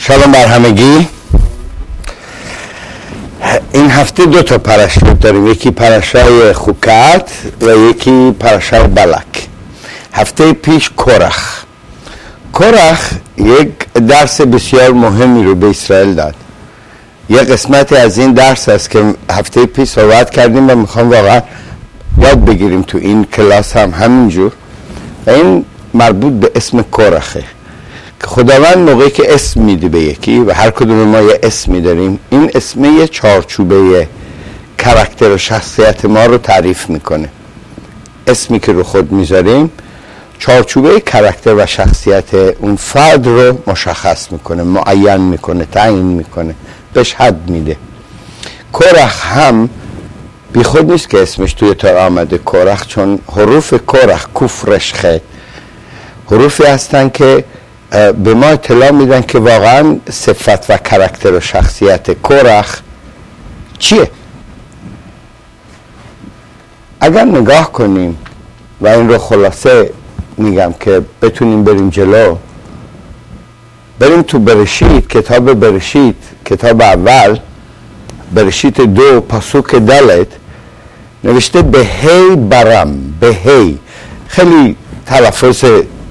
شالوم بر همگی. این هفته دو تا پرشت داریم، یکی پرشای خوکات و یکی پرشای بلک. هفته پیش کورخ یک درس بسیار مهمی رو به اسرائیل داد. یک قسمتی از این درس است که هفته پیش صحبت کردیم و میخوام واقعا یاد بگیریم تو این کلاس هم همینجور، و این مربوط به اسم کورخه که خداوند موقعی که اسم میده به یکی و هر کدوم ما یه اسمی داریم، این اسم یه چارچوبه کاراکتر و شخصیت ما رو تعریف میکنه. اسمی که رو خود میذاریم چارچوبه کاراکتر و شخصیت اون فرد رو مشخص میکنه، معین میکنه، تعیین میکنه، بهش حد میده. کورخ هم بی خود نیست که اسمش توی تورا آمده کورخ، چون حروف کورخ کفرش خد حروفی هستن که به ما اطلاع میدن که واقعا صفت و کاراکتر و شخصیت کورخ چیه. اگر نگاه کنیم و این رو خلاصه میگم که بتونیم بریم جلو، بریم تو برشید، کتاب برشید، کتاب اول برشید 2 پاسوک دالت نوشته به هی برم. به هی خیلی تلفظ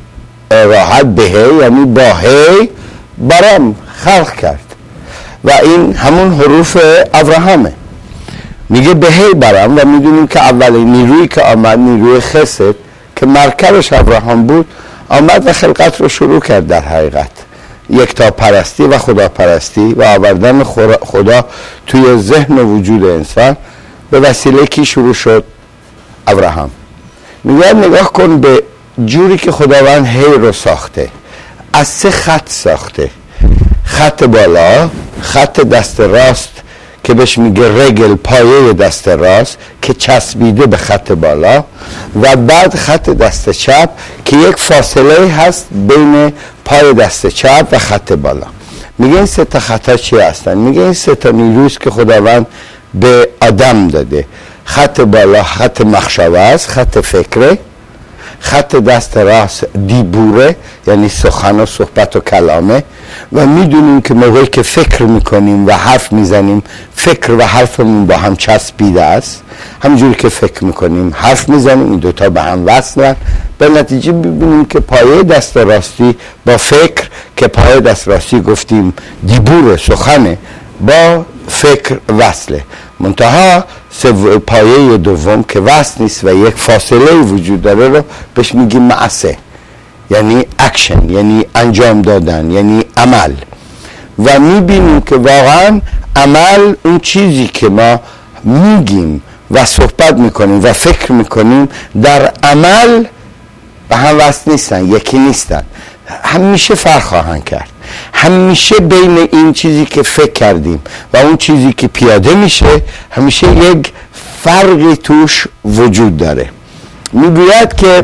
راحت، به هی یعنی با هی برم خلق کرد و این همون حروف ابراهامه. میگه به هی برم و میدونیم که اولین نیرویی که آمد، نیروی خسد که مرکبش ابراهام بود، آمد و خلقت رو شروع کرد. در حقیقت یکتا پرستی و خدا پرستی و آوردن خدا توی ذهن و وجود انسان به وسیله کی شروع شد؟ ابراهام. میگه نگاه کن به جوری که خداوند هی رو ساخته. از 3 خط ساخته. خط بالا، خط دست راست که بهش میگه رگل، پایه دست راست که چسبیده به خط بالا، و بعد خط دست چپ که یک فاصله هست بین پای دست چپ و خط بالا. میگه این 3 تا خطا چی هستن؟ میگه این 3 تا نیرویست که خداوند به آدم داده. خط بالا خط مخشوه است، خط فکره. خط دست راست دیبوره، یعنی سخن و صحبت و کلامه، و میدونیم که موقعی که فکر میکنیم و حرف میزنیم، فکر و حرفمون با هم چسبیده است. همونجوری که فکر میکنیم حرف میزنیم، این دوتا به هم وصلن. به نتیجه ببینیم که پایه دست راستی با فکر، که پایه دست راستی گفتیم دیبور سخنه، با فکر وصله. منتها پایه دوم که وصل نیست و یک فاصله وجود داره رو بهش میگیم معصه، یعنی اکشن، یعنی انجام دادن، یعنی عمل. و میبینیم که واقعا عمل، اون چیزی که ما میگیم و صحبت میکنیم و فکر میکنیم، در عمل به هم وصل نیستن، یکی نیستن، همیشه فرق خواهند کرد. همیشه بین این چیزی که فکر کردیم و اون چیزی که پیاده میشه، همیشه یک فرقی توش وجود داره. میگوید که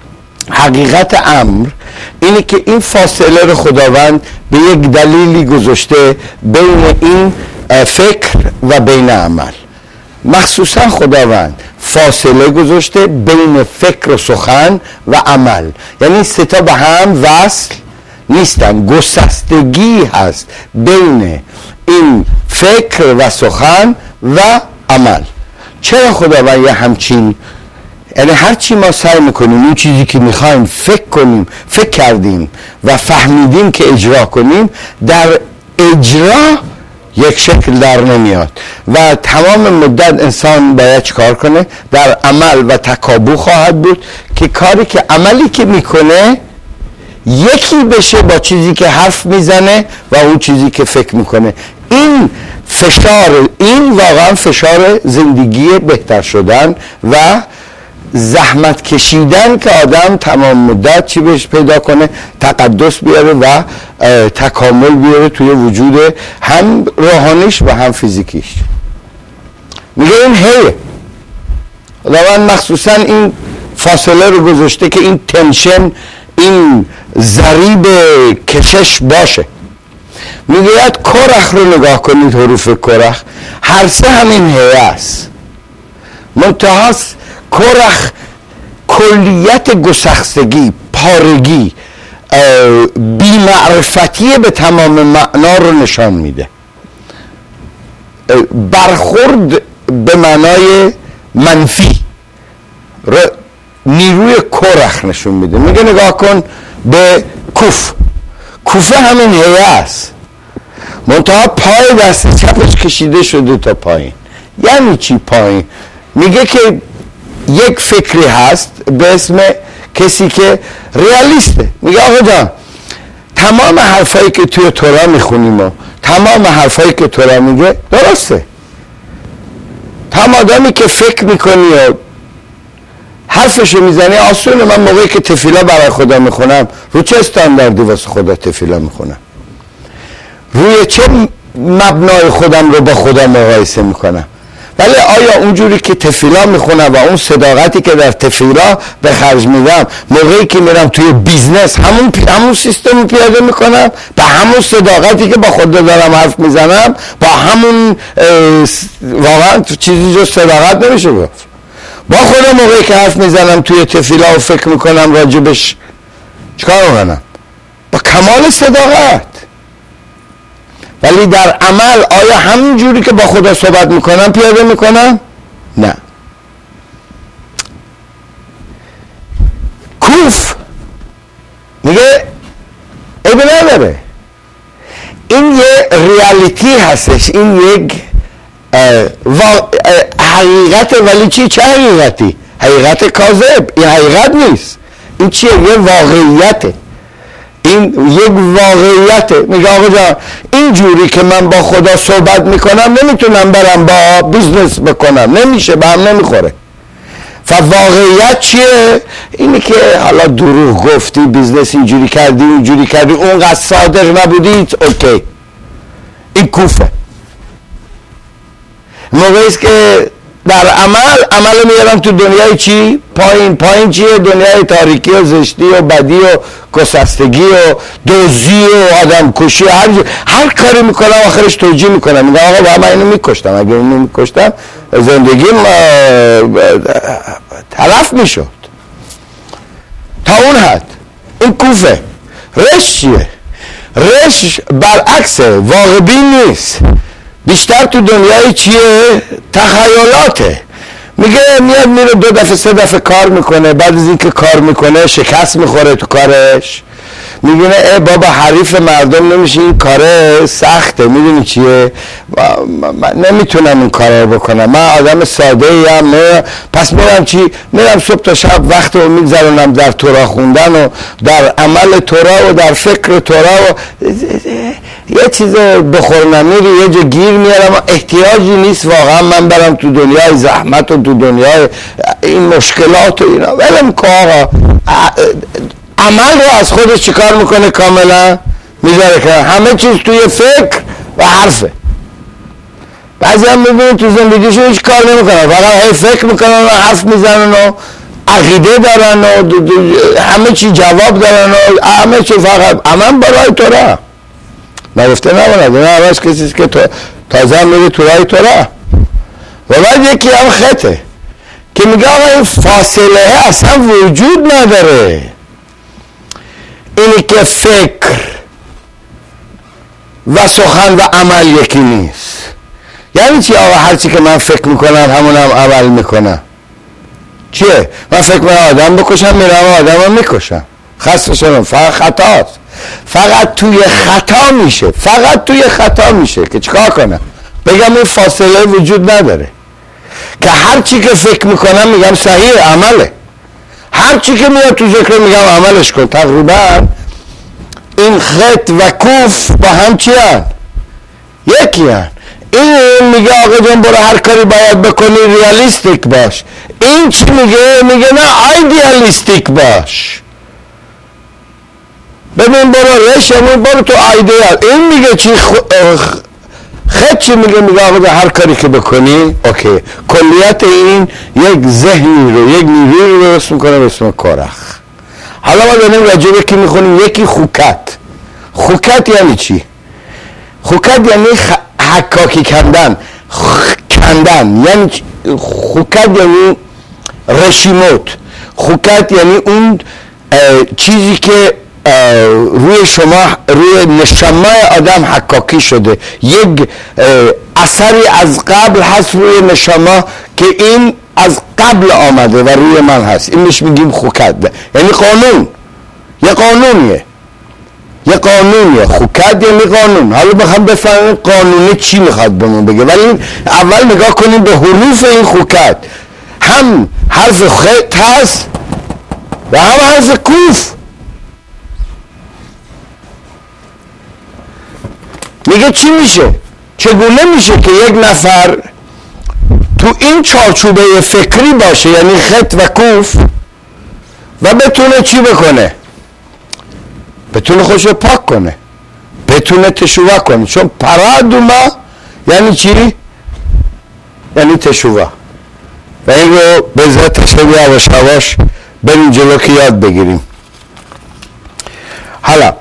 حقیقت امر اینه که این فاصله رو خداوند به یک دلیلی گذاشته بین این فکر و بین عمل. مخصوصا خداوند فاصله گذاشته بین فکر و سخن و عمل، یعنی 3 تا به هم وصل نیستن، گسستگی هست بین این فکر و سخن و عمل. چرا خداوند یه همچین، یعنی هرچی ما سعی میکنیم اون چیزی که میخوایم فکر کنیم، فکر کردیم و فهمیدیم که اجرا کنیم، در اجرا یک شکل در نمیاد و تمام مدت انسان باید چیکار کنه؟ در عمل و تکابو خواهد بود که کاری که عملی که میکنه یکی بشه با چیزی که حرف میزنه و اون چیزی که فکر میکنه. این فشار، این واقعا فشار زندگی بهتر شدن و زحمت کشیدن که آدم تمام مدت چی بهش پیدا کنه؟ تقدس بیاره و تکامل بیاره توی وجود هم روحانیش و هم فیزیکیش. میگه این هیه. خداوند مخصوصا این فاصله رو گذاشته که این تنشن، این ضریب کشش باشه. میگوید کورخ رو نگاه کنید، حروف کورخ هر 3 همین هیه است. منتهاست کورخ کلیت گسستگی، پارگی، بی معرفتی به تمام معنا رو نشان میده. برخورد به معنای منفی رو نیروی کرخ نشون میده. میگه نگاه کن به کوفه همین هیئه است، منتها پای دست چپش کشیده شده تا پایین. یعنی چی پایین؟ میگه که یک فکری هست به اسم کسی که ریالیسته. میگه آقا جان تمام حرفایی که توی تورا میخونیم و تمام حرفایی که تورا میگه درسته. تمام آدمی که فکر میکنی و حرفشو میزنی آسونه. من موقعی که تفیلا برای خدا میخونم رو چه استانداردی واسه خدا تفیلا میخونم؟ روی چه مبنای خودم رو با خدا مقایسه میکنم؟ ولی آیا اونجوری که تفیلا میخونم و اون صداقتی که در تفیلا به خرج میدم موقعی که میرم توی بیزنس همون سیستم پیاده میکنم با همون صداقتی که با خدا دارم حرف میزنم؟ با همون واقعا چیزی جز صداقت نمیشه گفت. با خدا موقعی که حرف میزنم توی تفیلا و فکر میکنم راجبش چیکار میکنم؟ با کمال صداقت. ولی در عمل آیا همین جوری که با خدا صحبت میکنم پیاده میکنم؟ نه. کوف میگه عیبی نداره، این یه ریالیتی هستش، این یک حقیقت. ولی چه حقیقتی؟ حقیقت کاذب. این حقیقت نیست، این چیه؟ یه واقعیته، این یک واقعیته. میگه آقا جان این جوری که من با خدا صحبت میکنم نمیتونم برم با بیزنس بکنم، نمیشه، به هم نمیخوره. و واقعیت چیه؟ اینه که حالا دروغ گفتی، بیزنس اینجوری کردی اونجوری کردی، اونقدر صادق نبودی، اوکی. این کوفه. موقعیست که در عمل میارم تو دنیای چی؟ پایین چیه؟ دنیای تاریکی و زشتی و بدی و گسستگی و دزدی و آدم کشی، هر کاری میکنم آخرش توجیه میکنم. میگم آقا با من اینو میکشتم، اگه اینو میکشتم زندگیم تلف میشد. تا اون حد این کوفه. رش چیه؟ رش برعکسه، واقع بین نیست، بیشتر تو دنیای چیه؟ تخیلاته. میگه میاد میره 2 دفعه 3 دفعه کار میکنه، بعد از اینکه کار میکنه شکست میخوره تو کارش، میبینه ای بابا حریف مردم نمیشه، این کاره سخته، میدونی چیه؟ من نمیتونم این کاره بکنم، من آدم ساده ایم. پس میرم صبح تا شب وقت رو میگذرونم در تورا خوندن و در عمل تورا و در فکر تورا و یه چیز بخور نمیری یه جا گیر میارم. احتیاجی نیست واقعا من برم تو دنیای زحمت و تو دنیای این مشکلات و اینا. ولم که آقا عمل رو از خودش چیکار میکنه؟ کاملا میذاره که همه چیز توی فکر و حرفه. بعضی هم میبینید تو زندگیشون هیچ کار نمیکنن، فقط فکر میکنن و حرف میزنن و عقیده دارن و همه چی جواب دارن و همه چی فقط عمل برای تورا. نگفته نماند، این همش کسیست که تازه هم میگه تورای تورا. و بعد یکی هم خطه که میگه آقا این فاصله اصلا وجود نداره. اینی که فکر و سخن و عمل یکی نیست. یعنی چی آقا هرچی که من فکر میکنم همونم عمل میکنم؟ چیه؟ من فکر میکنم آدم بکشم، میرم آدم رو میکشم. خسته شدم، فقط خطاست. فقط توی خطا میشه که چیکار کنم؟ بگم این فاصله وجود نداره که هرچی که فکر میکنم میگم صحیح عمله، هرچی که میاد تو ذکر میگم عملش کن. تقریبا این خط و کوف با هم چی هن؟ یکی هن. این میگه آقا جان برو هر کاری باید بکنی ریالیستیک باش. این چی میگه نه ایدیالیستیک باش. ببین برو رشمون، برو تو ایدئال. این میگه چی؟ خط چی میگه آقا هر کاری که بکنی اوکی. کلیت این یک ذهنی رو، یک نیروی رو درست میکنه به اسم کرخ. حالا ما داریم راجبه که میخونیم یکی خوکت یعنی چی؟ خوکت یعنی حکاکی کندن، یعنی خوکت یعنی رشیموت. خوکت یعنی اون چیزی که روی شما، روی نشامه آدم حکاکی شده، یک اثری از قبل هست روی نشامه که این از قبل آمده و روی من هست. این بهش میگیم خوکت، یعنی قانون، یه قانونیه، یه قانونیه. خوکت یعنی قانون. حالا بخوام بفهمیم قانونه چی میخواد بهمون بگه، ولی اول نگاه کنیم به حروف این خوکت. هم حرف خط هست و هم حرف کوف. میگه چی میشه؟ چگونه میشه که یک نفر تو این چارچوبه فکری باشه، یعنی خط و کوف، و بتونه چی بکنه؟ بتونه خودش رو پاک کنه، بتونه تشوه کنه. چون پرادوما یعنی چی؟ یعنی تشوه. و این رو به ذات تشوه یواش یواش بریم جلو که یاد بگیریم. حالا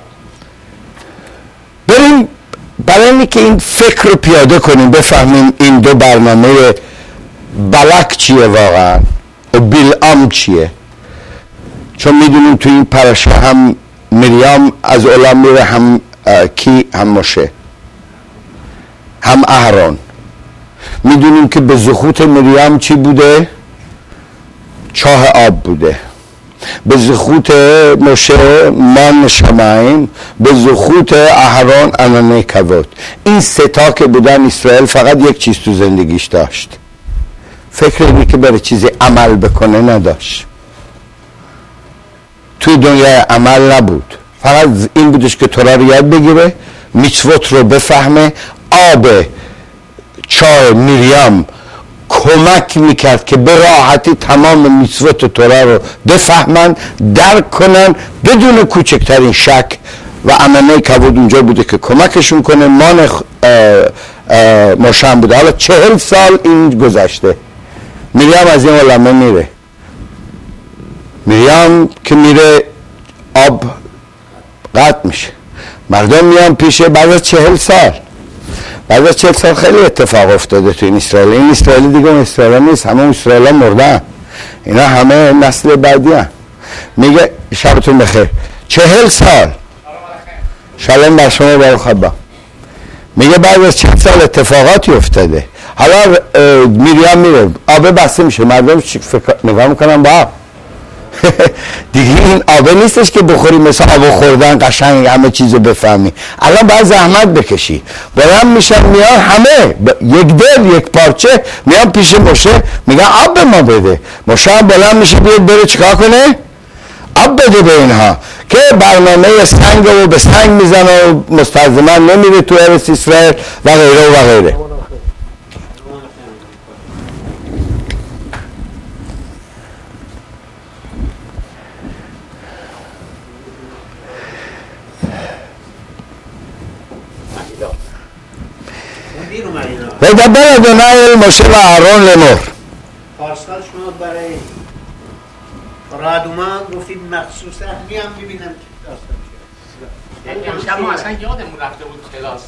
بریم برای اینی که این فکر رو پیاده کنیم، بفهمیم این دو برنامه بلک چیه واقعا و بلعام چیه. چون میدونیم تو این پرشه هم مریم از عالم میره، هم کی؟ هم موشه، هم اهرون. میدونیم که به زخوت مریم چی بوده؟ چاه آب بوده. به زخوت موشه مان شمایم، به زخوت اهرون انانه کبود. این سه تا که بودن اسرائیل فقط یک چیز تو زندگیش داشت، فکر اینی که برای چیزی عمل بکنه نداشت. توی دنیای عمل نبود، فقط این بودش که تورا رو یاد بگیره، میتوت رو بفهمه. آب چای مریم کمک میکرد که به راحتی تمام میتوت تورا رو بفهمن، درک کنن بدون کوچکترین شک. و امنه کبود اونجا بوده که کمکشون کنه. مان مشام بوده. حالا 40 سال این گذشته، مریم از این عالمه میره. مریم که میره آب قطع میشه، مردم میان پیشه. بعد از 40 سال، بعد از 40 سال خیلی اتفاق افتاده تو این اسرائیل. این اسرائیل دیگه اون اسرائیل نیست، همه اسرائیل ها مردن، اینا همه نسل بعدی هم. میگه شبتون بخیر. 40 سال شلم بر شما بر خدا. میگه بعد از 40 سال اتفاقاتی افتاده. حالا مریم میره، آب بسته میشه، مردم نگاه میکنن با آب. دیگه این آبه نیستش که بخوری مثل آب خوردن قشنگ همه چیزو بفهمی. الان باید زحمت بکشی. باید میشن میان همه یک دل یک پارچه میان پیش موشه، میگن آب به ما بده. موشه هم بلند میشه بیاد بره چیکار کنه؟ آب بده به اینها. که برنامه سنگ رو به سنگ میزنه و مستلزما نمیره تو ارس اسرائیل و غیره و غیره. و دبر ادونای موشه و اهرون لمر. پارسال شما برای رادومان گفتید مخصوص اهلی هم ببینم که داستان شد. امشب ما اصلا یادمون رفته بود کلاسه.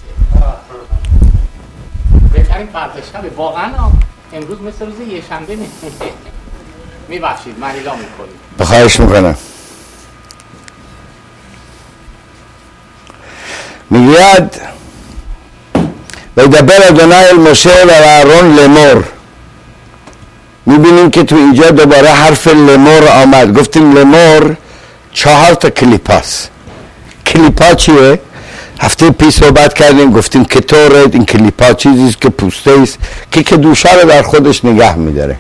بهترین فردا شبه واقعا. امروز مثل روز یه شنبه میبخشید من اعلام میکنیم. بخواهش میکنم. میگوید و دبر ادونای موشه و اهرون لمر. میبینیم که تو اینجا دوباره حرف لمر آمد. گفتیم لمر 4 تا کلیپاست. کلیپا چیه؟ هفته پیش صحبت کردیم، گفتیم کتوره. این کلیپا چیزیست که پوسته است که دوشه رو در خودش نگه میداره.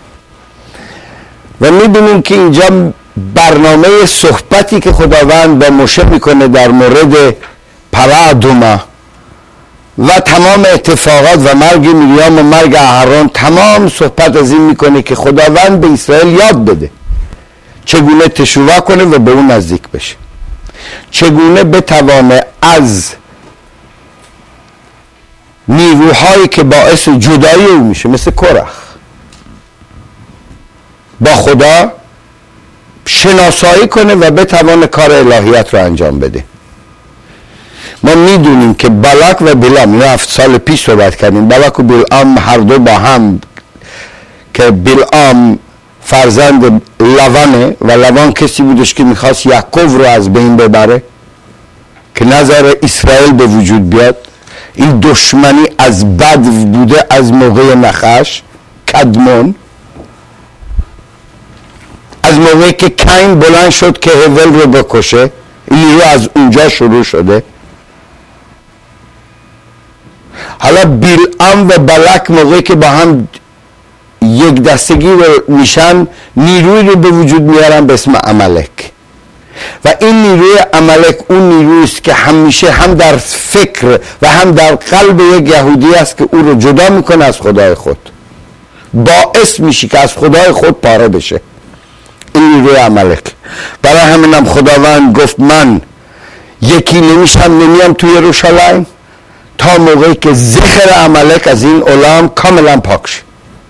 و میبینیم که اینجا برنامه صحبتی که خداوند با موشه میکنه در مورد پرادوما و تمام اتفاقات و مرگ مریم و مرگ اهرون، تمام صحبت از این میکنه که خداوند به اسرائیل یاد بده چگونه تشوه کنه و به اون نزدیک بشه، چگونه بتوانه از نیروهایی که باعث جدایی او میشه مثل کورخ با خدا شناسایی کنه و بتوانه کار الهیت رو انجام بده. ما میدونیم که بلک و بلعام، اینا 7 سال پیش صحبت کردیم، بلک و بلعام هر دو با هم، که بلعام فرزند لوانه و لوان کسی بودش که میخواست یعقوب رو از بین ببره که نظر اسرائیل به وجود بیاد. این دشمنی از بد بوده از موقع نخش کدمون، از موقعی که کین بلند شد که هابیل رو بکشه. این رو از اونجا شروع شده. حالا بلعام و بلک موقعی که با هم یک دستگی رو میشن نیروی رو به وجود میارن به اسم عملک و این نیروی عملک اون نیرویست که همیشه هم در فکر و هم در قلب یک یهودی است که او رو جدا میکنه از خدای خود، باعث میشه که از خدای خود پاره بشه. این نیروی عملک. برای همینم خداوند گفت من یکی نمیام توی یروشلایم تا موقعی که ذکر عملک از این عالم کاملا پاک شه.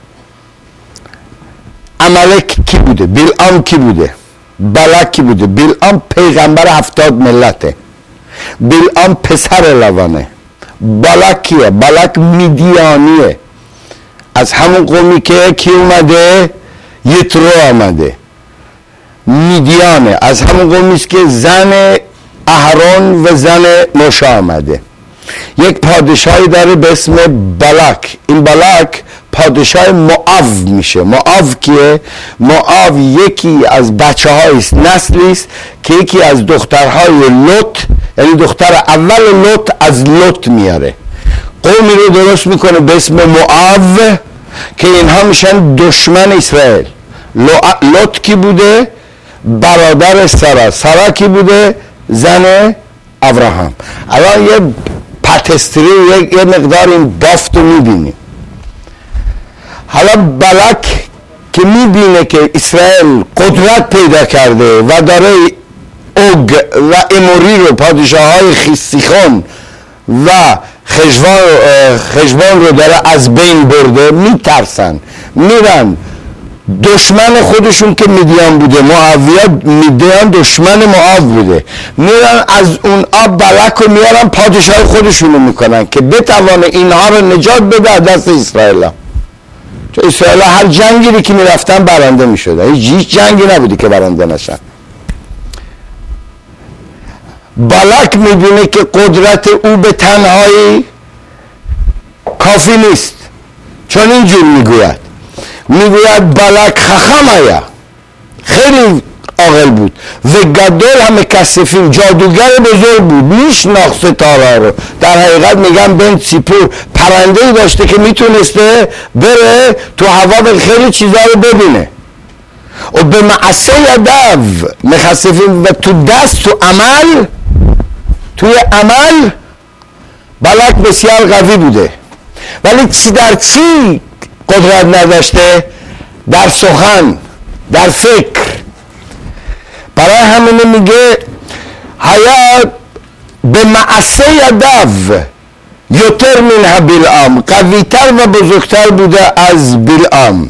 عملک کی بوده؟ بلعام کی بوده؟ بلک کی بوده؟ بلعام پیغمبر 70 ملته. بلعام پسر لوانه. بلک کیه؟ بلک میدیانیه، از همون قومی که کی اومده؟ یترو آمده. میدیانه از همون قومیست که زن اهرون و زن موشه آمده. یک پادشاهی داره به اسم بلک. این بلک پادشاه موآب میشه. موآب کیه؟ موآب یکی از بچه هایست، نسلی است که یکی از دخترهای لوط، یعنی دختر اول لوط از لوط میاره. قومی رو درست میکنه به اسم موآب که اینها میشن دشمن اسرائیل. لوط کی بوده؟ برادر سارا. سارا کی بوده؟ زن ابراهام. الان یه پتستری یه مقدار این بافت رو میبینیم. حالا بلک که میبینه که اسرائیل قدرت پیدا کرده و داره اوگ و اموری رو پادشاه های سیخون و خشبان رو داره از بین برده، میترسن میرن دشمن خودشون که میدیان بوده، میدیان دشمن موآب بوده، میرن از اون آب بلک رو میارن پادشاه خودشون رو میکنن که بتوانه اینها رو نجات بده از دست اسرائیل. چون اسرائیل هر جنگی که میرفتن برنده میشدن، هیچ جنگی نبودی که برنده نشن. بلک میبینه که قدرت او به تنهایی کافی نیست، چون اینجور میگوید بلک خخم آیا، خیلی عاقل بود و گدول همه کسفین، جادوگر بزرگ بود، میشناخت ستاره رو. در حقیقت میگم بن سیپور پرنده‌ای داشته که میتونسته بره تو هوا و خیلی چیزا رو ببینه. و به معصه یدو مخسفین و تو دست توی عمل بلک بسیار قوی بوده، ولی در چی قدرت نداشته؟ در سخن، در فکر. برای همینه میگه حیات به معصه یدو یوتر منها بلعام، قویتر و بزرگتر بوده از بلعام.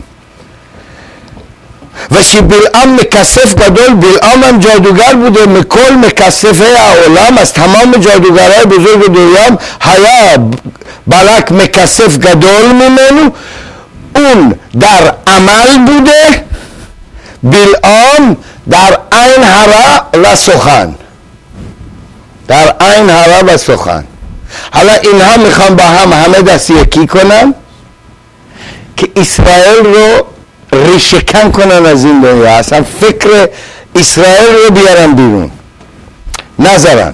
و شی بلعام مکسف گدول، بلعام هم جادوگر بوده، مکل مکسفه اولام، از تمام جادوگرهای بزرگ دنیا حیا بلک مکسف گدول میمنو. اون در عمل بوده، بلعام در عین هرا و سخن، در عین هرا و سخن. حالا اینها میخوان با هم همه دست یکی کنن که اسرائیل رو ریشه‌کن کنن از این دنیا، اصلا فکر اسرائیل رو بیارن بیرون، نذارن.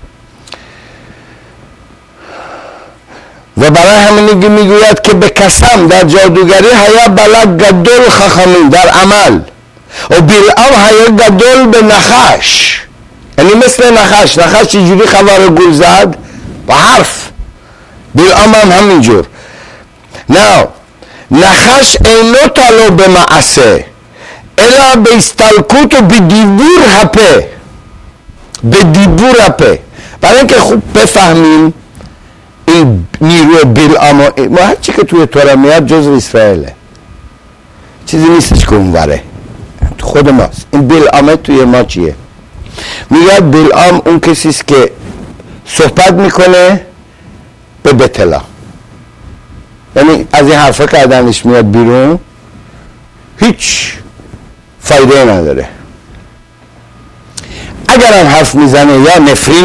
و برای همین میگوید که به قسم در جادوگری حیا بلک گدول خخمین در عمل، و بلعام حیا گدول به نخش، یعنی مثل نخش چجوری خوار گل زد؟ با حرف. بلعام هم همینجور. نه نخش اینو تالو به معصه الا به استلکوت و به دیبور هپه، به دیبور هپه. برای اینکه خوب بفهمیم این نیروی بلعام، ما هرچی که توی تورا میاد جز اسرائیله، چیزی نیستش که اونوره، تو خود ماست. این بلعامه توی ما چیه؟ میگه بلعام اون کسیست که صحبت میکنه به بتلا، یعنی از این حرفا که آدمش میاد بیرون هیچ فایده نداره. اگر هم حرف میزنه یا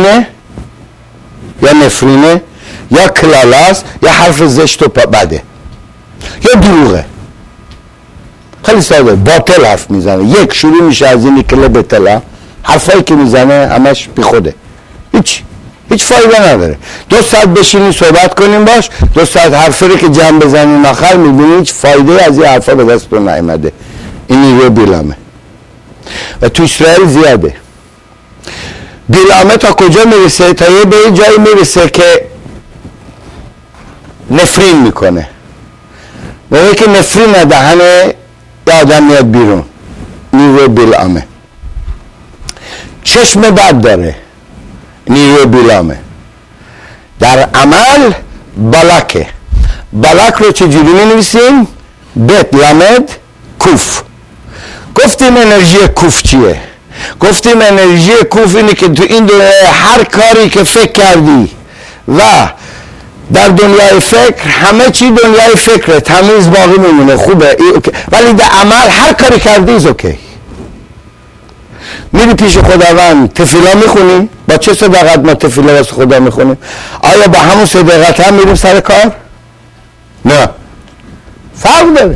نفرینه یا کلالاست یا حرف زشت و بده یا دروغه. خیلی ساده، باطل حرف میزنه. یک شروع میشه از اینی که لبتلا، حرفایی که میزنه همش بی خوده، هیچ فایده نداره. 2 ساعت بشینی صحبت کنیم باش، 2 ساعت حرفی رو که جمع بزنیم آخر میبینی هیچ فایده از این حرفا به دستتون نیامده. این نیروی بیلامه و تو اسرائیل زیاده. بیلامه تا کجا میرسه؟ تا یه به یه جایی میرسه که نفرین میکنه. موقعی که نفرین دهنه یه آدم میاد بیرون، نیروی بیلامه. چشم بد داره، نیروی بیلامه. در عمل بلکه. بلک رو چجوری می نویسیم؟ بت لامد کوف. گفتیم انرژی کوف چیه؟ گفتیم انرژی کوف اینه که تو این دنیا هر کاری که فکر کردی و در دنیای فکر، همه چی دنیای فکره، تمیز باقی میمونه، خوبه، ولی در عمل هر کاری کردی از اوکی. میری پیش خداوند تفیلا میخونی؟ با چه صداقت ما تفیلا واسه خدا میخونیم؟ آیا با همون صداقت هم میریم سر کار؟ نه، فرق داره.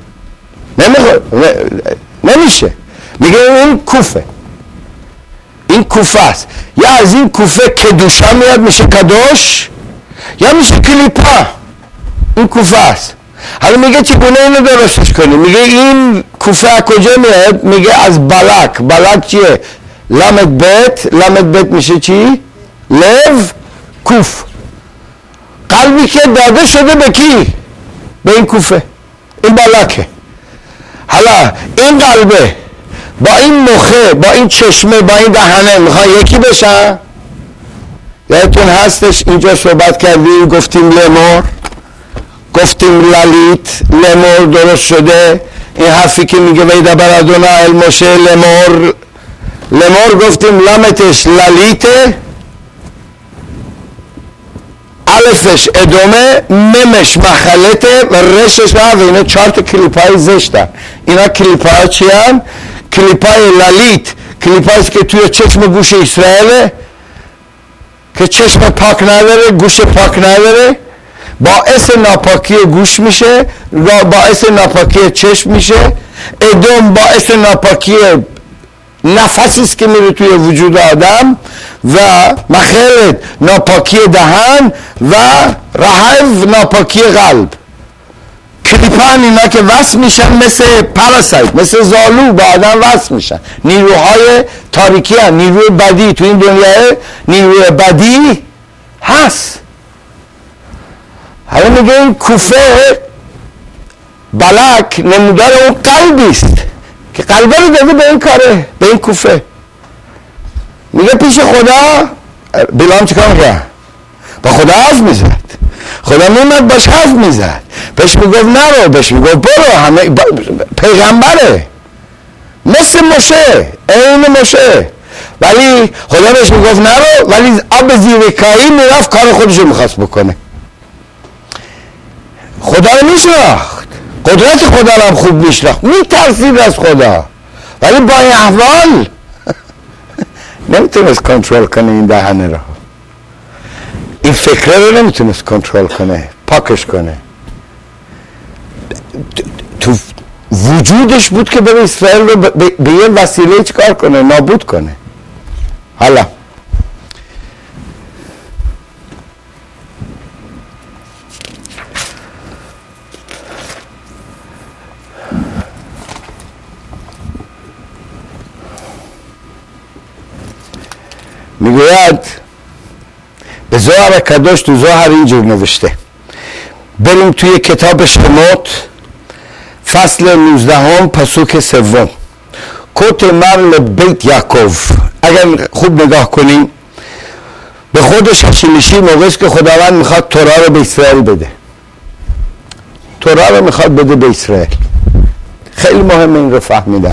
نمیشه. میگه این کوفه، این کوفه است. یا از این کوفه کدوشا میاد میشه کدوش، یا میشه کلیپا. این کوفه است. حالا میگه چگونه اینو درستش کنی؟ میگه این کوفه کجا میاد؟ میگه از بلک. بلک چیه؟ لامد بت میشه چی؟ لو کوف. قلبی که داده شده به کی؟ به این کوفه، این بلکه. حالا این قلبه با این مخه، با این چشمه، با این دهنه میخوان یکی بشن؟ یادتون هستش اینجا صحبت کردیم، گفتیم لمور، گفتیم لالیت. لمور درست شده. این حرفی که میگه ویدا برادونا الموشه لمور گفتیم لامتش لالیته، الفش ادامه، ممش مخلته و رشش و اینا 4 کلیپای زشتن. اینا کلیپای چی هم؟ کلیپای لالیت، کلیپایی که توی چشم گوش اسرائیله که چشم پاک نداره، گوش پاک نداره، باعث ناپاکی گوش میشه، باعث ناپاکی چشم میشه، ادم باعث ناپاکی نفسی است که میره توی وجود آدم، و مخلت ناپاکی دهن، و رهو ناپاکی قلب. کلیپان اینا که وصل میشن مثل پاراسایت، مثل زالو با آدم وصل میشن. نیروهای تاریکی هست، نیروی بدی تو این دنیا، نیروی بدی هست. حالا میگه این کوفه بلک نمودار اون قلبی است که قلبه رو داده به این کاره، به این کوفه. میگه پیش خدا بلام چیکار کرد؟ با خدا حرف میزد. خدا میمد باش حرف میزد، بهش میگفت نرو، بهش میگفت برو. همه پیغمبره مثل موشه، این موشه، ولی خدا بهش میگفت نرو، ولی آب زیر کایی میرفت کار خودشو میخواست بکنه. خدا رو میشناخت، قدرت خدا رو هم خوب میشناخت، میترسید از خدا، ولی با این احوال نمیتونست کنترل کنه این دهنه رو، این فکره رو نمیتونست کنترل کنه، پاکش کنه. تو وجودش بود که بره اسرائیل رو به یه وسیله چیکار کنه؟ نابود کنه. حالا میگوید به زهر کدوش، تو زهر اینجور نوشته. بریم توی کتاب شموت فصل 19 پسوک 3. کوت مرل بیت یعقوب. اگر خوب نگاه کنیم به خودش میشی موقعی که خداوند میخواد تورا رو به اسرائیل بده. تورا رو میخواد بده به اسرائیل. خیلی مهمه این رو فهمیدن.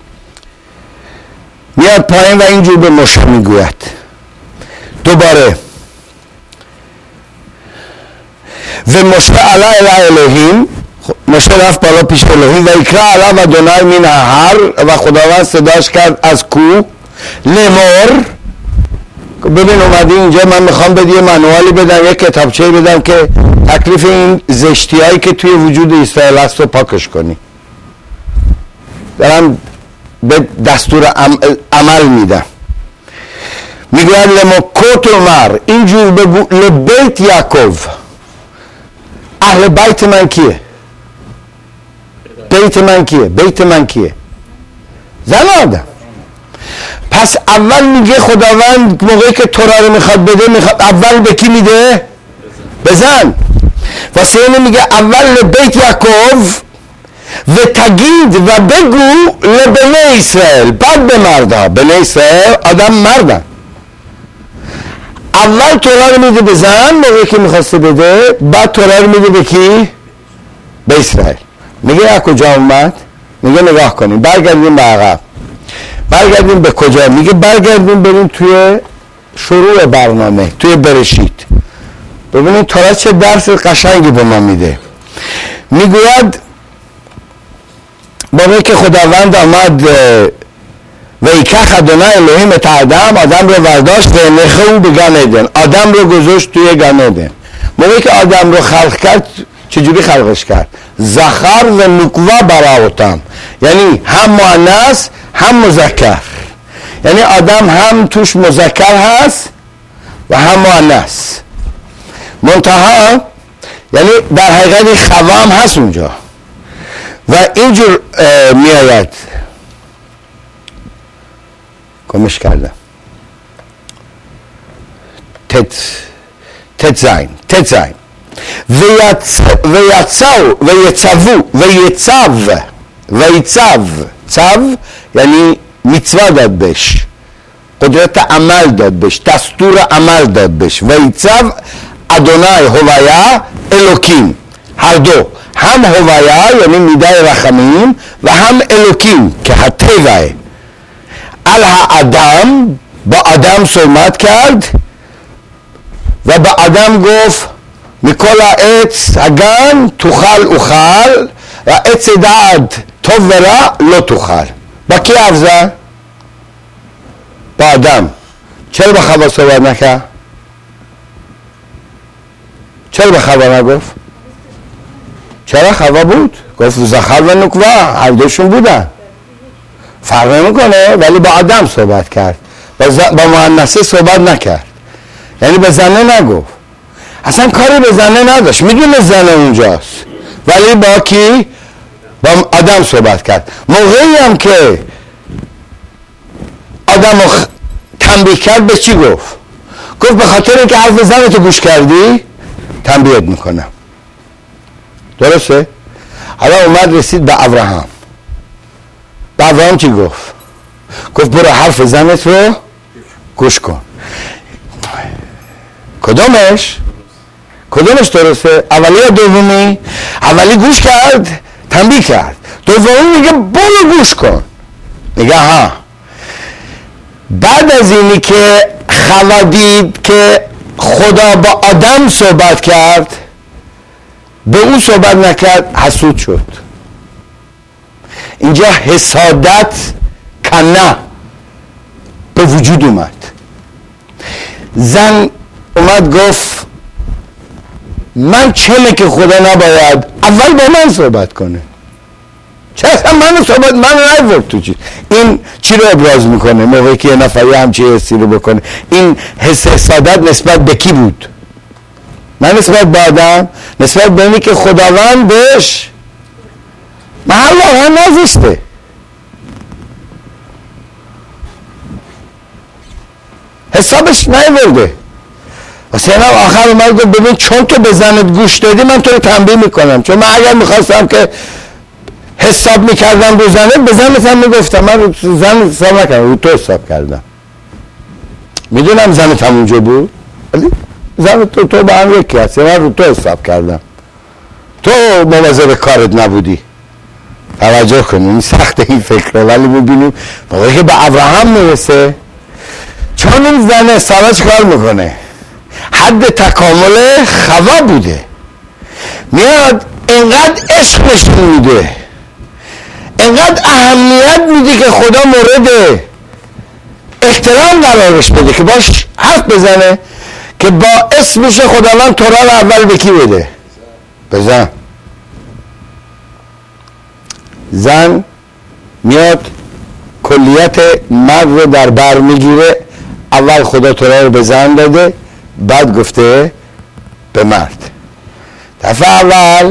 میاد پایین و اینجور به موشه میگوید دوباره و موشه علی الهیم. مشه رفت بالا پیش الهی و יקרא עליו אדוני מן ההר و خداوند صداش کرد از کوه لمر. ببین اومدی اینجا من میخوام بدی یه منوالی بدم، یه کتابچه بدم که تکلیف این زشتی هایی که توی وجود اسرائیل هست رو پاکش کنی. دارم به دستور عمل میدم. میگوید لمکوت عمر اینجور بگو لبیت یعقوب. اهل بیت من کیه؟ بیت من کیه؟ بیت من کیه؟ زن آدم. پس اول میگه خداوند موقعی که تورا رو میخواد بده میخواد اول به کی میده؟ به زن. و سیونه میگه اول لبیت یعقوب و تگید و بگو لبنی اسرائیل، بعد به مردا. بنی اسرائیل آدم مردن. اول تورا رو میده به زن موقعی که میخواسته بده، بعد تورا رو میده به کی؟ به اسرائیل. میگه از کجا اومد؟ میگه نگاه کنیم برگردیم به عقب. برگردیم به کجا؟ میگه برگردیم بریم توی شروع برنامه، توی برشید. ببینید تورا چه درس قشنگی به ما میده. میگوید موقعی که خداوند آمد و یکخ ادونای الهیم ات آدم رو برداشت و نخه او به گن عدن، آدم رو گذاشت توی گن عدن. موقعی که آدم رو خلق کرد چجوری خلقش کرد؟ زخر و نکوه براوتم، یعنی هم مؤنث هم مذکر. یعنی آدم هم توش مذکر هست و هم مؤنث. منتها یعنی در حقیقت خوام هست اونجا و اینجور می آید. گمش کردم. تت زین ویצב צו یعنی מצווה داد بهش، قدرت عمل داد بهش، دستور عمل داد بهش. ویצב ادونای هویا الوکیم، هر دو، هم هویا یعنی میده رحمیم و هم الوکیم که هتیوه. آدم با آدم صحبت کرد و با آدم گفت مکل عץ הגן תאכל אוכל و عץ דעת טוב ורע לא תאכל. با کی حرف زد؟ با آدم. چرا با خوا صحبت نکرد؟ چرا با خوا نگفت؟ چرا خوا بود؟ گفت زخر و نکوه هر دوشون بودن، فرق نمیکنه، ولی با آدم صحبت کرد، با مؤنثه صحبت نکرد. یعنی به زنه نگفت، اصلا کاری به زنه نداشت، میدونه زنه اونجاست، ولی با کی؟ با آدم صحبت کرد. موقعی هم که آدم رو تنبیه کرد به چی گفت؟ گفت به خاطر اینکه حرف زنتو گوش کردی تنبیهت میکنم. درسته؟ حالا اومد رسید به ابراهام. به ابراهام چی گفت؟ گفت برو حرف زنت رو گوش کن. کدومش درسته؟ اولی یا دومی؟ اولی گوش کرد تنبیه کرد، دومی میگه برو گوش کن. میگه ها. بعد از اینی که خوا دید که خدا با آدم صحبت کرد به اون صحبت نکرد، حسود شد. اینجا حسادت کنه به وجود اومد. زن اومد گفت من چمه که خدا نباید اول با من صحبت کنه؟ چه اصلا من نیورد تو چی؟ این چی رو ابراز میکنه موقعی که یه نفری همچی حسی رو بکنه؟ این حس حسادت نسبت به کی بود؟ نه نسبت به آدم، نسبت به اینی که خداوند بهش محل واقعا نذاشته. حسابش نیورده. واسه اینم آخر اومد گفت ببین چون تو به زنت گوش دادی من تو رو تنبیه میکنم، چون من اگر میخواستم که حساب میکردم رو زنت به زنت هم میگفتم، من رو زن حساب نکردم، رو تو حساب کردم. میدونم زنت هم اونجا بود ولی زن تو با هم یکی هستی، من رو تو حساب کردم، تو مواظب کارت نبودی. توجه کنیم این سخته این فکره، ولی میبینیم موقعی که به ابراهام میرسه، چون این زن سارا چیکار میکنه؟ حد تکامل خوا بوده، میاد اینقدر عشق نشون میده، اینقدر اهمیت میده که خدا مورد احترام قرارش بده که باش حرف بزنه که باعث میشه خداوند تورا رو اول به کی بده؟ بزن. زن میاد کلیت مرد رو در بر میگیره، اول خدا تورا رو به زن داده، بعد گفته به مرد. دفعه اول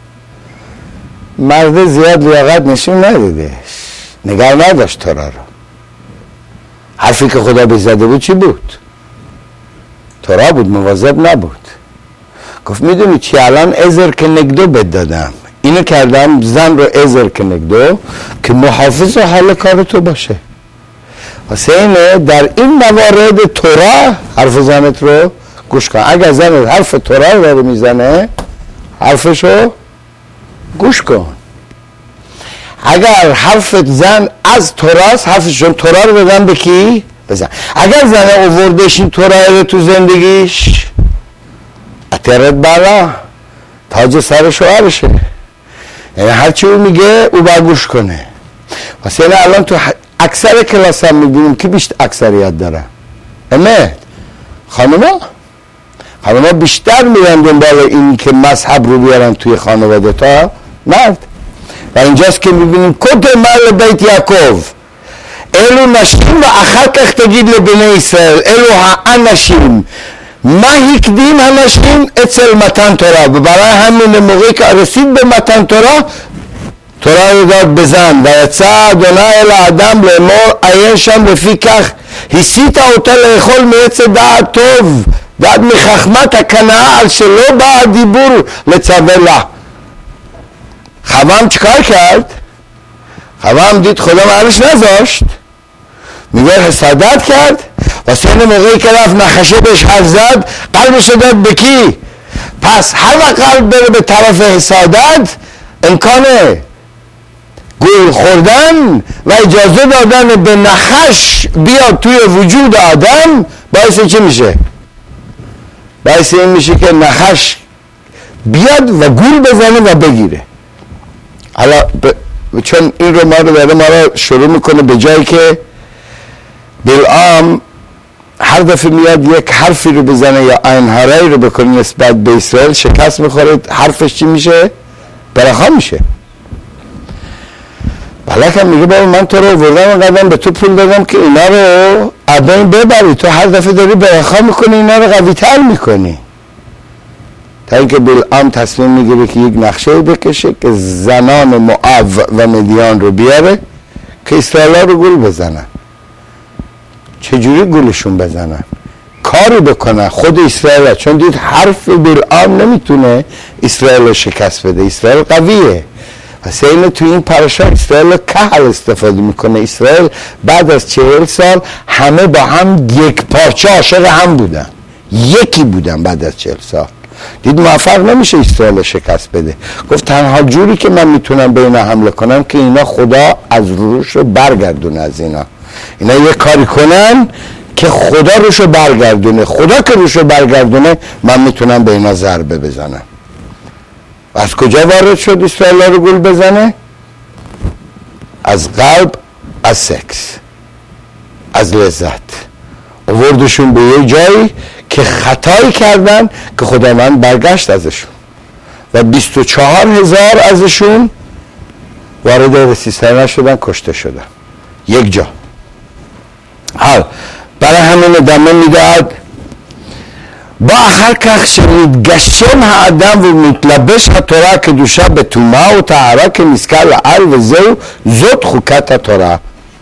مرد زیاد لیاقت نشون نداده، نگاه نداشت تورا رو. حرفی که خدا به زده بود چی بود؟ تورا بود، مواظب نبود. گفت میدونی چی، الان ازر که نگدو بد دادم، اینو کردم زن رو ازر که نگدو که محافظ و حال کار تو باشه. واسه اینه در این موارد تورا حرف زنت رو گوش کن. اگر زنت حرف تورا رو داره میزنه حرفشو گوش کن. اگر حرف زن از توراست حرفشون تورا رو بدن به کی؟ بزن. اگر زن اووردش این تورا رو تو زندگیش اترد بالا تاج سر شوهرشه، یعنی هرچی او میگه او باید گوش کنه. واسه اینه الان تو اکثر کلاس هم میبینیم که بیشتر اکثریت داره امید خانوما بیشتر میرن دنبال این که مذهب رو بیارن توی خانواده تا مرد. و اینجاست که میبینیم کت مال بیت یعقوب אלו נשים ואחר כך תגיד לבני ישראל אלו האנשים מה הקדים הנשים אצל מתן תורה, וברای همین موقعی که رسید به מתן תורה תורה رو داد בזן ויצא אדוני אל האדם לאמור עיין שם לפי כך הסית אותה לאכול מעץ דעת טוב דעת מחכמת הקנאה על שלא בא הדיבור לצווה לה. חוام چکار کرد؟ חוام دید خدا معلش نذاشت، میگه حسادت کرد. واسه این موقعی که رفت نخشه بهش حرف زد قلبش رو داد به کی؟ پس هر وقت قلب بره به طرف حسادت امکان گول خوردن و اجازه دادن به نخش بیاد توی وجود آدم باعث چی میشه؟ باعث این میشه که نخش بیاد و گول بزنه و بگیره. حالا چون این رو ما رو شروع میکنه به جایی که بلعام هر دفعه میاد یک حرفی رو بزنه یا اینهارایی رو بکنه نسبت به اسرائیل شکست میخوره، حرفش چی میشه؟ برخا میشه. بلک هم میگه بابا من تو رو وردم و قدم به تو پول دادم که اینا رو عبین ببری، تو هر دفعه داری برخا میکنی اینا رو قوی تر میکنی. تا اینکه بلعام تصمیم میگیره که یک نقشه بکشه که زنان موآب و مدیان رو بیاره که اسرائیل رو گول بزنن. چجوری گولشون بزنن؟ کاری بکنن خود اسرائیل، چون دید حرف بلعام نمیتونه اسرائیل رو شکست بده، اسرائیل قویه. پس اینه تو این پرشا اسرائیل کهل استفاده میکنه. اسرائیل بعد از 40 سال همه با هم یک پارچه عاشق هم بودن، یکی بودن. بعد از 40 سال دید موفق نمیشه اسرائیل رو شکست بده، گفت تنها جوری که من میتونم به اینا حمله کنم که اینا خدا از روش رو برگردونه، از اینا یه کاری کنن که خدا روشو برگردونه. خدا که روشو برگردونه من میتونم به اینا ضربه بزنم. از کجا وارد شد اسرائیل رو گول بزنه؟ از قلب، از سکس، از لذت. آوردشون به یه جایی که خطایی کردن که خداوند برگشت ازشون و 24,000 ازشون وارد رسیستان شدن، کشته شدن یک جا. حال برای همین ادامه میداد با אחר כך שמתגשם האדם ומתלבש התורה קדושה בטומאה וטהרה כנזכר לעיל וזהו זאת חוקת התורה.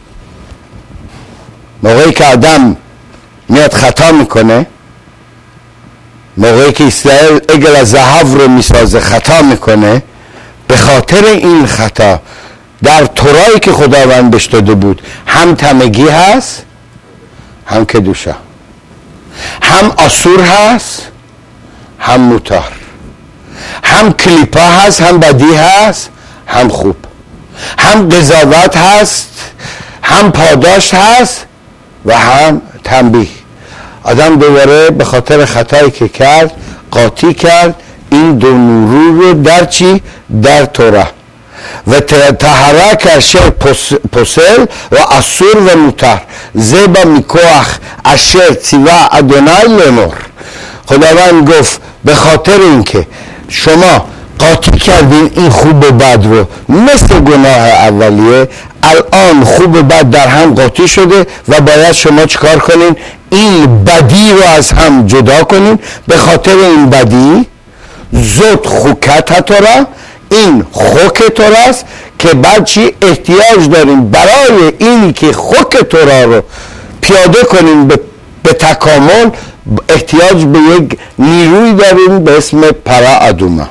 موقعی که آدم میاد خطا میکنه، موقعی که اسرائیل عگل ذهب رو میسازه خطا میکنه، به خاطر این خطا در تورایی که خداوند بهش داده بود هم تمگی هست، هم کدوشا، هم آسور هست، هم موتار، هم کلیپا هست، هم بدی هست، هم خوب، هم قضاوت هست، هم پاداش هست و هم تنبیه. آدم دوباره به خاطر خطایی که کرد قاطی کرد، این دو نیرو رو در چی؟ در تورا و تحرک اشر پسل و اسور و مطهر زبا میکوخ اشر ציווה אדוני לאמור. خداوند گفت به خاطر اینکه شما قاطی کردین این خوب و بد رو مثل گناه اولیه، الان خوب و بد در هم قاطی شده و باید شما چیکار کنین؟ این بدی رو از هم جدا کنین. به خاطر این بدی زود خوکت تورا، این خوک تورا است که بعد چی احتیاج داریم برای اینی که خوک تورا رو پیاده کنیم به تکامل، احتیاج به یک نیروی داریم به اسم پرا ادوما.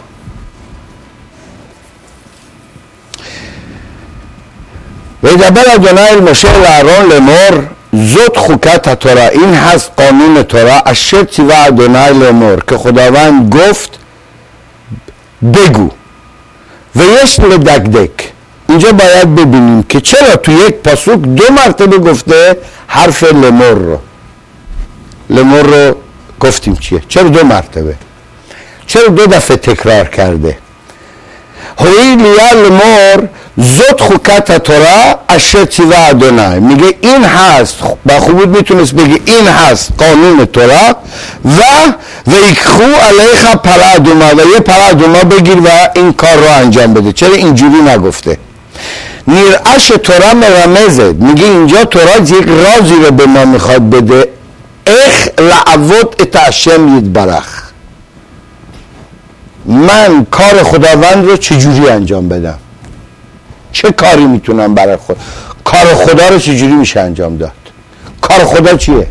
و دبر ادونای المشه لارون لمور زود خوکت تورا، این هست قانون تورا اشر ציווה ادونای لمور که خداوند گفت بگو. و یش لدکدک، اینجا باید ببینیم که چرا تو یک پاسوک 2 مرتبه گفته حرف لمور رو. لمور رو گفتیم چیه؟ چرا 2 مرتبه؟ چرا 2 دفعه تکرار کرده؟ هوی لیا لمور زود خوکت تورا اشر ציווה ادونای، میگه این هست، با خوبی میتونست بگه این هست قانون تورا و یکخو علیخ پرا ادوما، و یه پرا ادوما بگیر و این کار رو انجام بده. چرا اینجوری نگفته؟ نیرعش تورا مرمزه، میگه اینجا تورا یک رازی رو به ما میخواد بده، اخ لعبود ات هشم یتبرخ، من کار خداوند رو چجوری انجام بدم، چه کاری میتونم برای خود، کار خدا رو چجوری میشه انجام داد. کار خدا چیه؟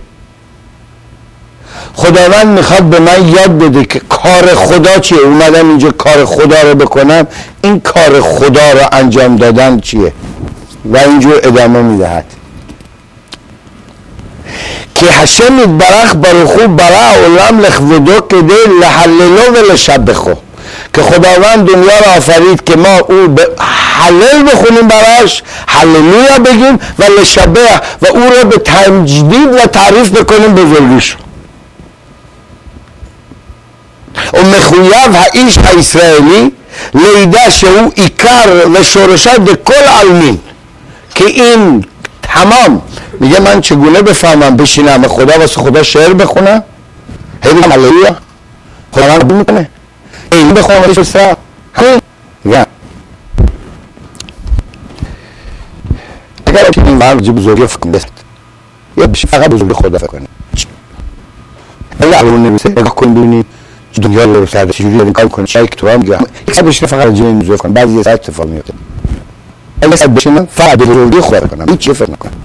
خداوند میخواد به من یاد بده که کار خدا چیه. اومدم اینجا کار خدا رو بکنم، این کار خدا رو انجام دادن چیه؟ و اینجور ادامه میدهد که هشم یتبرخ برخو برا عالم لخودو کده لحللو و لشبخو، که خداوند دنیا را آفرید که ما او حلل بخونیم براش، هللویا بگیم و لشبه و او را به تمجید و تعریف بکنیم بزرگیش. و مخویب هایش اسرائیلی لیده شهو ایکر و شورشت کل علمین، که این تمام میگه من چگونه بفهمم بشینم خدا واسه خدا شعر بخونم، هی بگم هللویا، خدا من قبول میکنه، این بخونم ولی شسته همین میگم. اگر این مرد بزرگی فکر کنید یا بشه فقط بزرگی خدا فکر کنید. اگر علمون نمیسه نگاه کنید ببینید دنیا رو سرده چجوری دارین کار کنید. شاید که تو هم میگم یک بشینه فقط راجع به این موضوع کنم، بعضی ساعت اتفاق میفته. اگر بشینم فقط بزرگی خدا کنم، هیچ چیزی فکر نکنم.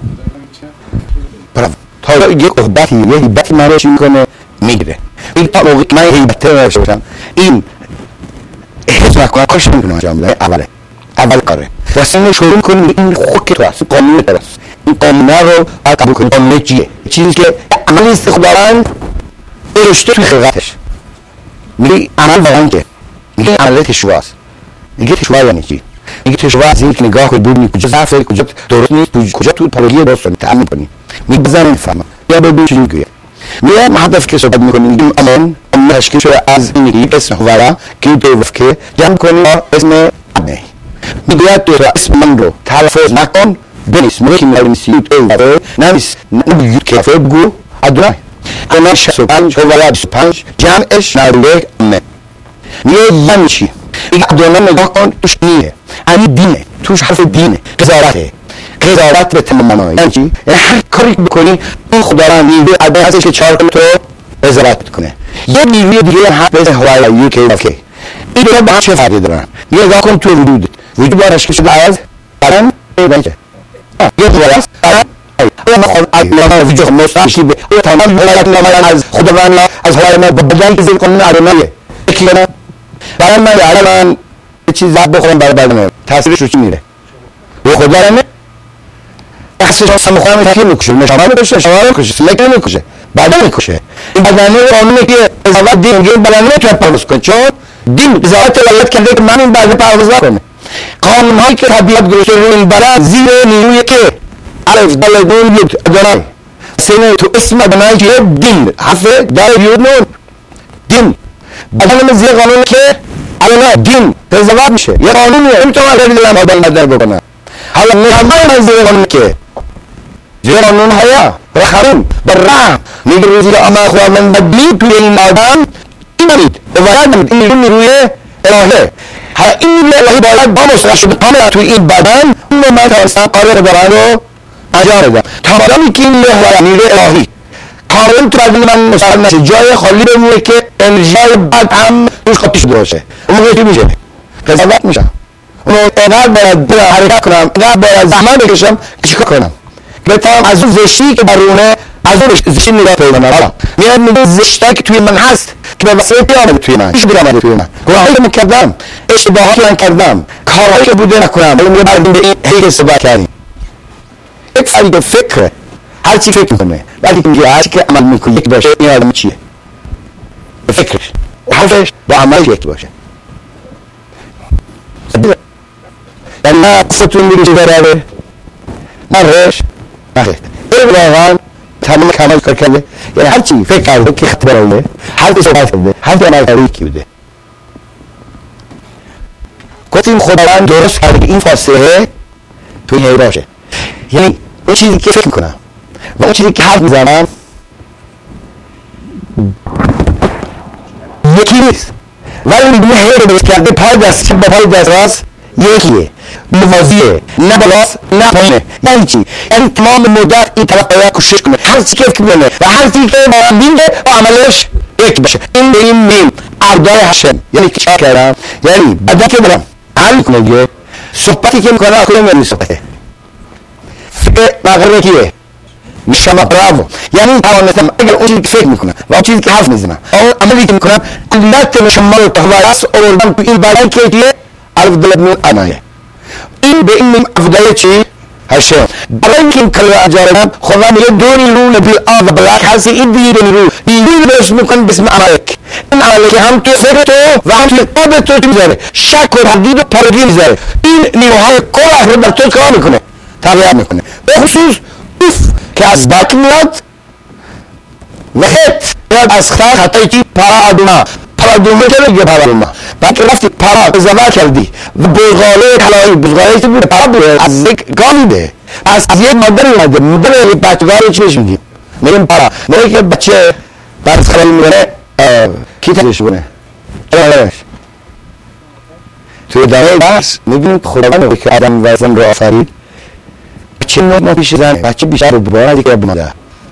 تا یک عقبتی یه هیبتی من رو چی میکنه میگیره. این تا موقعی من هیبته نرشته باشم این احساس نکنم کارش نمیکنم انجام بدم. اول کاره واسه شروع کنیم این خوک تو هست، قانون تو هست، این قانونه رو باید قبول کنیم. قانونه چیه؟ چیزی که عمل است خداوند ارشته توی خلقتش. میگه عمل واقعا که میگه عمل تشویع است. میگه تشویع یعنی چی؟ میگه تشویع از اینکه نگاه کنید ببینید کجا ضعف داره، کجا درست نیست، کجا تو پارگی درست کنید، تعمین کنید. میگه بزن میفهمم یا ببین چی میگه. میگه هدف که صحبت میکنیم میگیم امان تشکیل شده از این اسم هوارا که دوف که جمع کنیم اسم ابی. میگه تو اسم من رو تلفظ نکن، بنویس. میگه نویسید اوره نمیس نمیگید که بگو ادونای کنه 65 هوارا 25 جمعش نروه امه. میگه یعنی چی؟ میگه ادونای نگاه کن توش نیه، یعنی دینه، توش حرف دینه، قضاوته، قضاوت به تمامی. یعنی چی؟ هر کاری بکنی اون خداوند میگه ادای هستش که 4 تو قضاوت کنه. یه نیروی دیگه هم به هوارا یوکی این دو با چه فرقی دارن؟ یه نگاه کن تو وجود بارش که شده از بدن بچه یه خلاص وجود مستشی به تمام ولایت نمایان از خداوند از هوای ما بدن زیر کنن ارمایه کی نه برای من الان چیز زب بخورم برای بدن تاثیرش رو چی میره به خدا نه احساس شما خودم تکلیف میکنه شما رو بشه شما رو کشه سلکت میکنه بدن میکشه این بدن رو قانونی که قضاوت دین میگه بدن رو تو پروس کن چون دین قضاوت ولایت کرده که من این بعد پرواز کنم. قانون هایی که طبیعت گذاشته رو این برای زیر نیروی که الف دال دون یک ادونای سینه تو اسم ادونای که دین حرف دال یود نون دین بدن زیر قانون که الان دین قضاوت میشه، یه قانونیه، نمیتونم خیلی دلم آدم بدر بکنم. حالا میخوام من زیر قانون که زیر قانون حیا رحم بررحم میگه روزی که اما خواهد بدلی توی این آدم این نمید باید این نیروی الهه. حالا این نیروی الهی باید با مصرح شده کاملا توی این بدن اون رو من توانستم کار بدن رو انجام بدم. تمامی که این نیروی الهی کاملا تو بدن من مصرح نشه، جای خالی بمونه که انرژی بد هم روش خاطی شده باشه، اون موقع چی میشه؟ قضاوت میشم. اون اینقدر باید حرکت کنم، اینقدر باید زحمت بکشم که چیکار کنم؟ بتونم از اون زشتی که برونه از اون زشتی نگاه پیدا کنم. حالا میاد میگه زشتی که توی من هست که به وسیله پیامده توی من، چی پیامده توی من؟ گناهایی که من کردم، اشتباهاتی که من کردم، کارهایی که بوده نکنم، ولی میگه برگردیم به این هی استفاده کردیم. یک فرق فکره، هر چی فکر میکنه، ولی که میگه هر چی که عمل میکنه یک باشه، این آدم چیه؟ فکرش، حرفش با عملش یک باشه. یعنی نه خودتون میگه چه براره؟ نه رش، نه خیلی. این واقعا تمام کمال کار کرده. یعنی هر چی فکر کرده که خط برونه، هر چی صحبت کرده، هر چی عمل کرده کی بوده. گفتیم خداوند درست کرده این فاصله توی این باشه. یعنی اون چیزی که فکر میکنم و اون چیزی که حرف میزنم یکی نیست، ولی میدونه هی رو درست کرده، پای دست چپ با پای دست راست یکیه، موازیه، نه بالاست نه پایینه. یعنی چی؟ یعنی تمام مدت این طرف باید کوشش کنه هر چی که فکر کنه و هر چی که با بینده با عملش یک باشه. این به این میم اردای هشم. یعنی که چه کردم؟ یعنی بعد که برم عمل کنه دیگه، صحبتی که میکنه آخه نمیدونی صحبته فکر مقرره کیه؟ میشم براو. یعنی توانستم اگر اون چیزی که فکر میکنم و اون چیزی که حرف میزنم اون عملی که میکنم علت میشم رو تحویلس اوردم تو این بدن که کیه؟ افضل من انایه. این به این افضل چی؟ هشم. برای اینکه این کلمه انجام بدم خدا میگه دو نیرو نبیل آب و بلک هستی این دیگه نیرو درست میکن بسم عملک. این عملک هم تو فکر تو و هم تو قلب تو میذاره، شک و تردید و پارگی میذاره. این نیروهای کل اخر بر تو کار میکنه، تغییر میکنه. به خصوص اوف که از بک میاد و خط از خطای چی؟ پارادوما. پارادوما که بگه پارادوما بعد که رفتی پارا قضاوت کردی و بلغاله طلایی بلغاله چی بوده؟ پارا بوده، از یک گامی ده، از یک مادر اومده، مادر یک بچگاری چی بهش میگیم؟ میگیم پارا. میگه که بچه برز خلالی میگونه کی تشش بونه؟ توی داره درس میگیم خداوند که آدم و زن رو آفرید بچه ما پیش زن بچه بیشتر رو بباره دیگه بماده،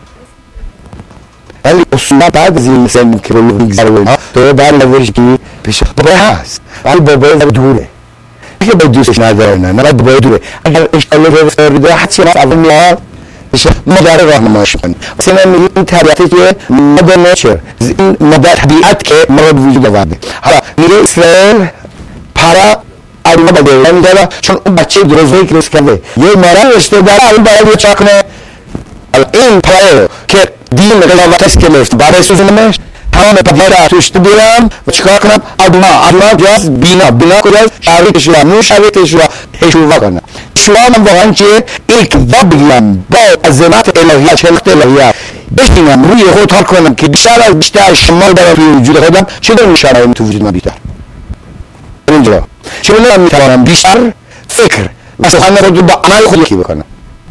ولی اصولا بعد از این مثل که رو میگذاره تو بعد نوریش که پیش بابای هست ولی بابای دوره اگه باید دوستش نداره نه باید بابای دوره. اگر اشتاله رو رفتار بیده حدی راست اول میاد مادر راهنماییش کنه. واسه من میگه این طبیعتی که مادر نیچر، این مادر طبیعت که ما رو وجود آورده. حالا میگه اسرائیل پارا آدم بده نمیداره چون اون بچه درست کرده یه مادر رشته داره اون باید چا کنه. این پارا که دین قضاوت است که میفته بعد از سوزنمش تمام پدیده توش دیدم و چیکار کنم؟ آدما جاز بینا کجاست؟ شعری تشویق نو شعری تشویق کنم. شما من واقعا چیه؟ این که بگیم با عظمت الهیات خلقت الهیات بشینم روی خود حال کنم که بیشتر شمال دارم توی وجود خودم چه دارم شرایط تو وجود من بیشتر اینجا چه من میتوانم بیشتر فکر و سخن خود با عمل خود یکی بکنم.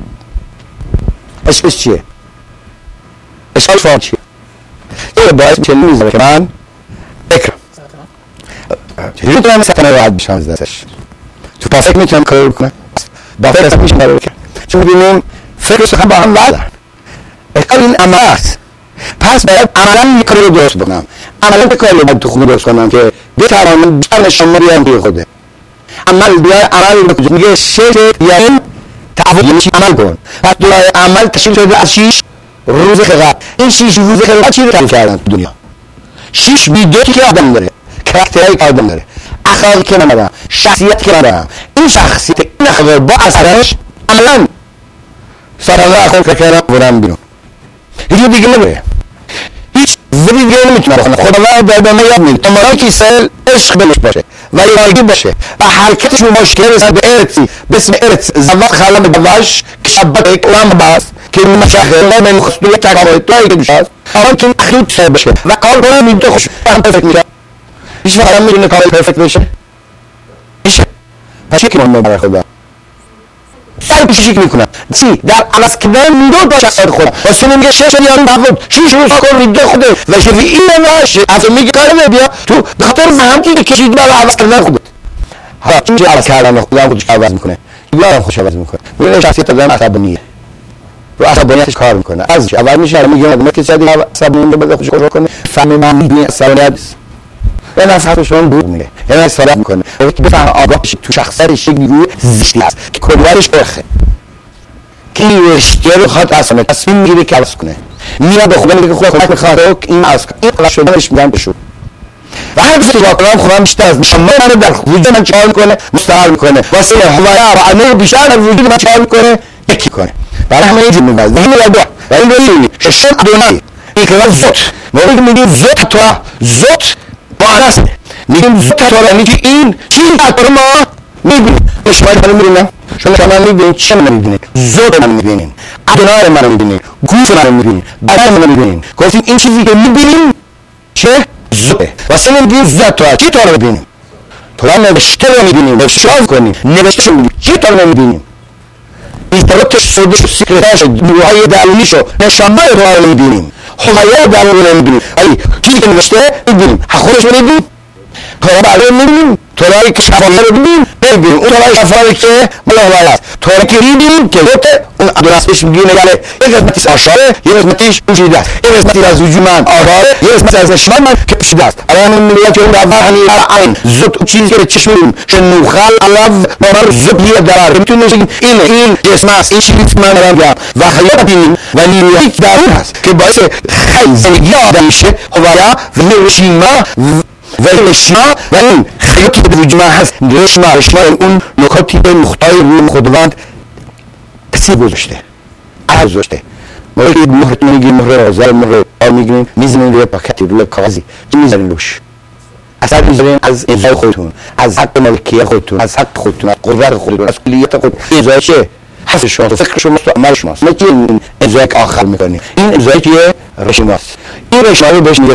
اسمش چیه؟ اسمش فهم چیه؟ یه باعث میشه نمیذاره که من فکر چجوری میتونم ستنه راحت بشم از دستش تو پا فکر میتونم کار بکنم با فکر میشم کار بکنم چون ببینیم فکر سخن با هم وعدن اشکال این عمل است. پس باید عملا یک کاری رو درست بکنم، عملا یک کاری رو باید تو خونه درست کنم که بتوانم بیشتر نشان بیارم توی خوده. عمل بیای عمل بکن میگه شش یعنی تعویض یعنی عمل کن. پس دلای عمل تشکیل شده از 6 روز خلقت. این 6 روز خلقت چی رو تعریف کردن تو دنیا؟ 6 بیدوتی که آدم داره، کاراکترهایی که آدم داره، اخلاقی که من دارم، شخصیت که من دارم. این شخصیت این اخلاق با اثرش عملا سرانه اخلاق که کردم بودم بیرون. هیچ دیگه نمیره، هیچ ولی دیگه نمیتونه بخونه. خداوند در دامه یاد میده تمام که سال عشق بهش باشه و یادگی باشه و حرکتش مشکل رسد به ارثی به اسم ارث زوات خلم بدواش که شبت یک اولام باز که مشاهده من خصوصیت تقابل توی که میشه آن که اخیط سر بشه و کار کنه میده خوش هم فکر میشه هیچ وقت هم میتونه کامل پرفکت بشه؟ میشه. پس چی که من برای خدا سر کوشش میکنم چی در عوض کردن میدون با شخصیت خودم واسه میگه شش یارو بخود 6 روز کار میده خوده و شفی این نمیشه اصلا میگه کار بیا تو به خاطر زحمتی که کشید برای عوض کردن خودت حالا چی عوض کردن خودم خودش عوض میکنه یارم خوش عوض میکنه میگه شخصیت آدم عصبانیه رو عصبانیتش کار میکنه از اول میشه میگه آدم که صدی عصبانی بده خودش کار کنه فهم من عصبانیت به نفع شما بود میگه یعنی صحبت میکنه وقتی بفهم آگاه بشی تو شخصیتش یک نیروی زیستی هست که کلیتش برخه که این رشته رو خواهد اصلا تصمیم میگیره که عوض کنه میاد به خدا میگه که خدا میخواد این عوض کنه این عوض شدنش میگن بشو و هر کسی واقعا خودم بیشتر از من منو در وجود من چهار میکنه مستقر میکنه واسه هوایا و انور بیشتر در وجود من چهار میکنه یکی کنه برای همه اینجور میبازه این رو دو و این رو اینی ششم ادونایی این که زوت موقعی که میگیم زوت تو زوت بارست میگیم زوت تو یعنی که این چی تو ما میبینیم شما رو میبینم شما میبینید چه من میبینید زوت من میبینید ادونای من میبینید گوش من میبینید بدن من میبینید گفتیم این چیزی که میبینیم چه زوته واسه میگیم زوت تو چی تو رو ببینیم تو رو نوشته رو میبینیم بشاف کنیم نوشته رو میبینیم چی تو رو میبینیم بیتراتش سودش سیکرتاش نیروهای درونیشو نشانه رو میبینیم حمایه درونی رو میبینیم ولی چیزی که نوشته میبینیم خودش رو میبینیم تورا رو میبینیم تورایی که شفاهی رو میبینیم نمیبینیم اون تورای شفاهی که ملاحظه است تورایی که میبینیم که گفته اون درستش میگه نگره یک قسمتیش آشاره یک قسمتیش پوشیده است یک قسمتی از وجود من آگاهه یک قسمتی از نشان من که پوشیده است الان من میگم که اون روحانی عین زود اون چیزی که چشم میبینیم شنوخال علاوه بر زود یه درار میتونیم بگیم این جسم است این چیزی که من دارم میگم و حیات ببینیم و نیرویی که درون هست که باعث خیلی زندگی آدم میشه هوایا و نشیما و رشما و این خیلی به وجود من هست رشما اون نکاتی به نقطه‌های روی خداوند تاثیر گذاشته عرض گذاشته موقعی که مهر میگیریم مهر آزار مهر میگیریم میزنیم روی پاکتی روی کاغذی چی میزنیم روش اثر میذاریم از امضای خودتون از حق ملکیت خودتون از حق خودتون از قدرت خودتون از کلیت خودتون امضای چه حس شما فکر شماست و عمل شماست نه که این امضای آخر میکنیم این امضای که رشماست این رشما رو بهش میگه